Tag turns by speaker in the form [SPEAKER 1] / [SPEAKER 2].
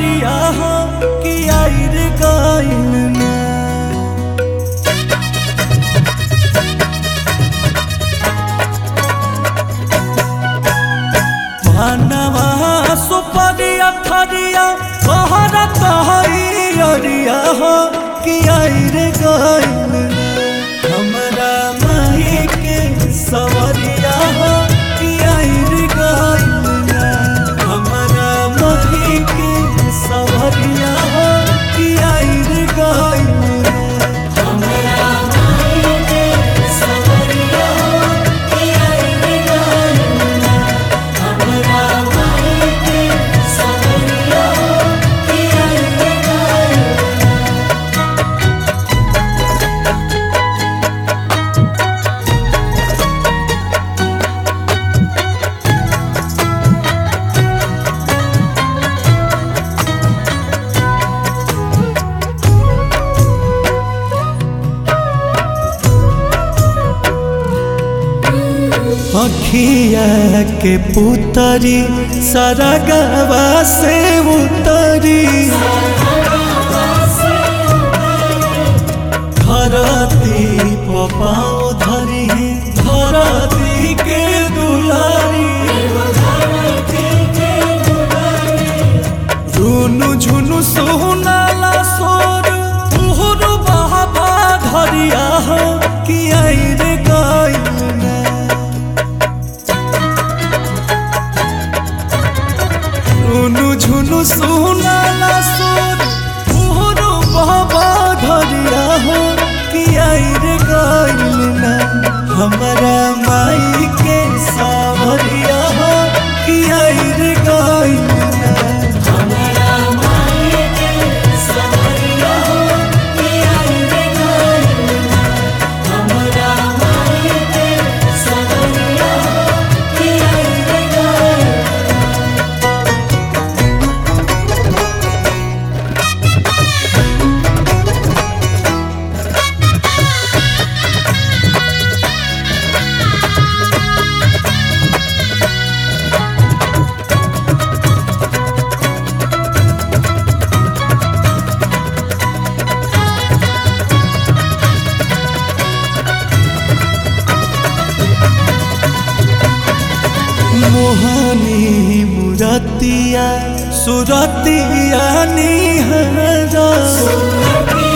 [SPEAKER 1] सवरिया हो कि आइर गइल ना। मानवा सुपरिया थरिया कहरा तहरिया हो कि आइर गइल ना। हमरा माई के सवरिया हो कि आइर गइल ना। हमरा माई के सवरिया हो कि आइर गइल ना। हमरा माई के सवरिया हो कि आइर गइल ना। हमरा माई के सवरिया हो कि आइर गइल ना। अखिया के पुतरी सरगवा से उतरी धरती पाँव धरी धरती के दुलारी। झुनु झुनु सुनाला सोर तुहर बाबा धरिया हो कि आइर गइल ना। झुनु झुनु सुनाला सोर तुहर बाबा धरिया हो कि आइर गइल ना। हमरा माई के सावरिया हो कि आइर गइल ना। हमरा माई के सावरिया हो कि आइर गइल ना। हमरा माई के सावरिया हो कि आइर गइल ना। मोहनी मुरतिया सुरतिया निहरा